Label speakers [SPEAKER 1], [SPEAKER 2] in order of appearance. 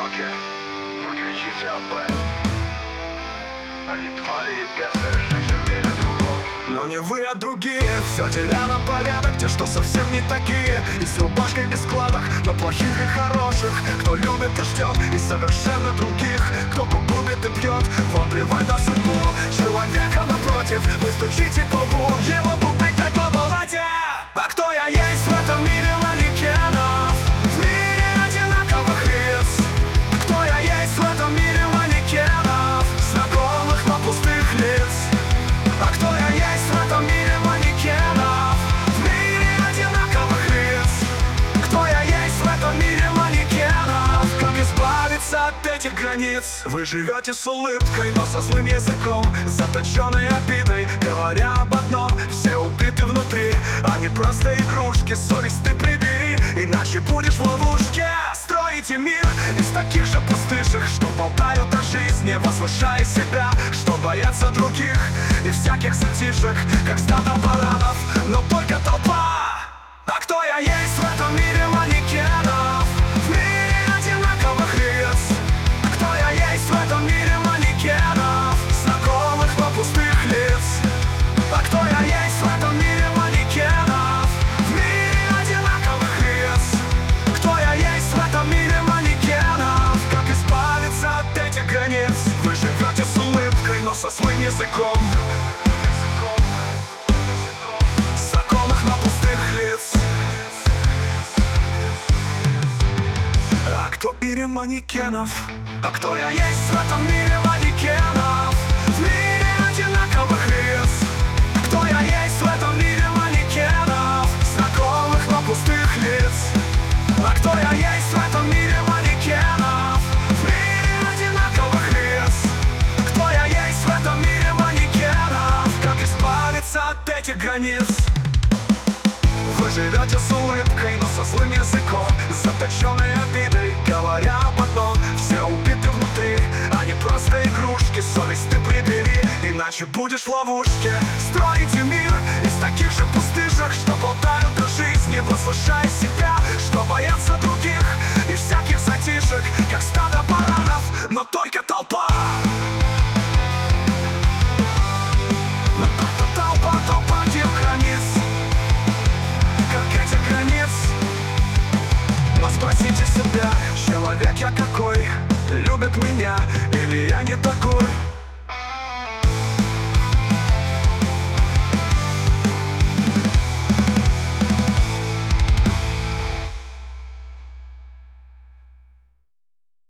[SPEAKER 1] руки, выключите АП. Они твари и бесы, жизнь умели другого.
[SPEAKER 2] Но не вы, а другие. Все теряно порядок, те, что совсем не такие. И с рубашкой без складок, но плохих и хороших. Кто любит и ждет, и совершенно других. Кто губит и бьет, вон плевать на судьбу. Человека напротив, вы стучите по лбу. Его бубнить так по балладе. А кто я есть в этом мире манекенов? В мире одинаковых лиц. Кто я есть в этом мире манекенов? Знакомых, но пустых лиц. А кто я есть в этом мире манекенов? В мире одинаковых лиц. Кто я есть в этом мире манекенов? Как избавиться от этих границ? Вы живете с улыбкой, но со злым языком, заточенной обидой, говоря об одном: все убиты внутри, а не просто игрушки. Совесть ты прибери, иначе будешь в ловушке. Строите мир из таких же пустышек, что болтают о жизни, возвышая себя, что боятся других и всяких затишек, как стадо баранов, но только толпа. А кто я есть в этом мире манекенов? В мире одинаковых лиц. Кто я есть в этом мире манекенов? Знакомых, но пустых лиц. А кто я есть в этом мире манекенов? В мире одинаковых лиц. Кто я есть в этом мире манекенов? Как избавиться от этих границ? Вы живете с улыбкой, но со злым языком. Знакомых, но пустых лиц. А кто в мире манекенов? А кто я есть в этом мире манекенов? В мире одинаковых лиц. Кто я есть в этом мире манекенов? Знакомых, но пустых лиц. А кто я есть в этом мире манекенов? В мире одинаковых лиц. Кто я есть в этом мире манекенов? Как избавиться от этих границ? Вы живете с улыбкой, но со злым языком, заточенной обидой, говоря об одном: все убиты внутри, а не просто игрушки. Совесть ты прибери, иначе будешь в ловушке. Строите мир из таких же пустышек, что болтают о жизни, возвышая себя, что боятся других